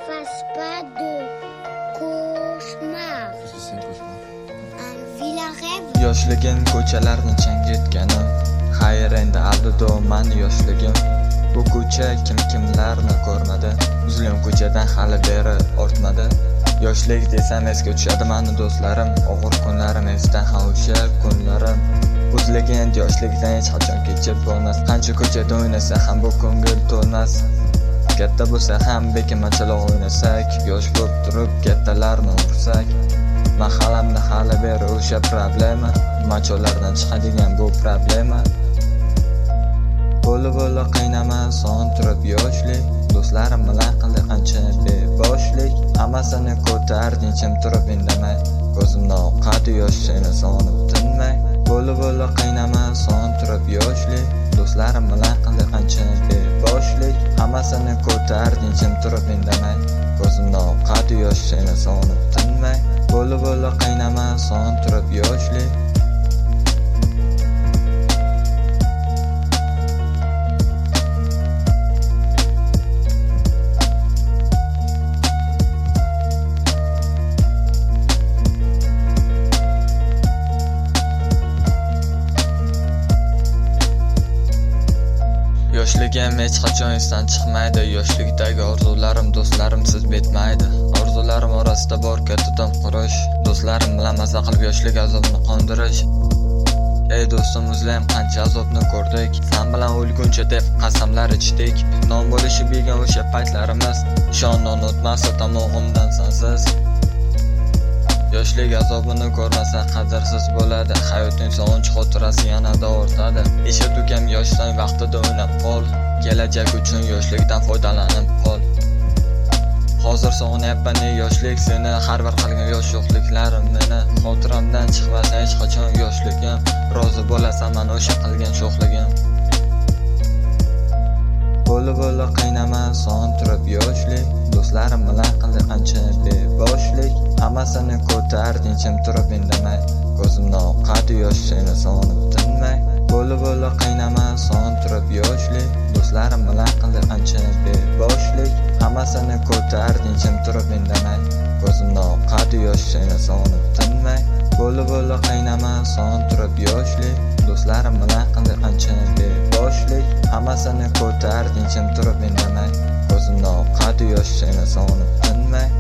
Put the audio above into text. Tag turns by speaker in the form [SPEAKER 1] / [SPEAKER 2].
[SPEAKER 1] fasse pas de cauchemar. Un vilain rêve.
[SPEAKER 2] Yoshligim ko'chalarni changitganim, xayr endi aldido man yoshligim. Bu ko'cha kimlarni ko'rmadi, uzilgan ko'chadan hali beri ortmadi. Yoshlik desam esga tushadi mani do'stlarim, og'ir kunlarim esdan o'sha kunlarim. O'zlagan yoshlikdan hech qachon kechib bo'lmas, qancha ko'chada o'ynasa ham bu ko'ngil to'lmas. Katta bo'lsa ham bekinmachilar o'ynasak, yosh bo'lib turib kattalarni ursak. Mahallamda hali beri o'sha problema, macholardan chiqadigan bu problema. Bo'li qiynama son turib yoshlik, do'stlarim bilan qildi qancha beboshlik. Hammasini ko'tardim jim turib indamay, ko'zimda oqadi yosh seni sonib tinmay. Bo'li qiynama son turib yoshlik, do'stlarim bilan qildi qancha beboshlik. Hammasini ko'tardim jim turib indamay, ko'zimda oqadi yosh seni sonib tinmay. Bo'li qiynama son turib yoshlik. Yoshligim hech qachon esdan chiqmaydi, yoshlikdagi orzularim do'stlarimsiz bitmaydi. Orzularim orasida bor katta dom qurish, do'stlarim bilan maza qilib yoshlik azobini qondirish. Ey do'stim, o'zlayam qancha azobni ko'rdik, sen bilan o'lguncha deb qasamlar ichdik. Non bo'lishib yegan o'sha paytlarimiz, ishondan o'tmasa tomog'imdan sensiz. Yoshlik azobini ko'rmasa qadrsiz bo'ladi, hayotning sog'inch xotirasi yanada ortadi. Eshit ukam, yoshdan vaqtida o'ynab qol, kelajak uchun yoshlikdan foydalanib qol. Hozir sog'inyapman yoshlik seni, har bir qilgan yosh yo'qliklarim meni. Xotiramdan chiqmasa hech qachon yoshligim, rozi bo'lasan mana o'sha qilgan sho'xligim. Bo'li qiynama son turib yoshlik, do'stlarim bilan qildi qancha beboshlik. Hammasini ko'tardim jim turib indamay, ko'zimda oqadi yosh seni sonib tinmay. Bo'li qiynama son turib yoshlik, do'stlarim bilan qildi qancha beboshlik. Hammasini ko'tardim jim turib indamay, ko'zimda oqadi yosh seni sonib tinmay. Bo'li qiynama son turib yoshlik, do'stlarim bilan qildi qancha beboshlik. Hammasini ko'tardim jim turib indamay, ko'zimda oqadi yosh seni sonib tinmay.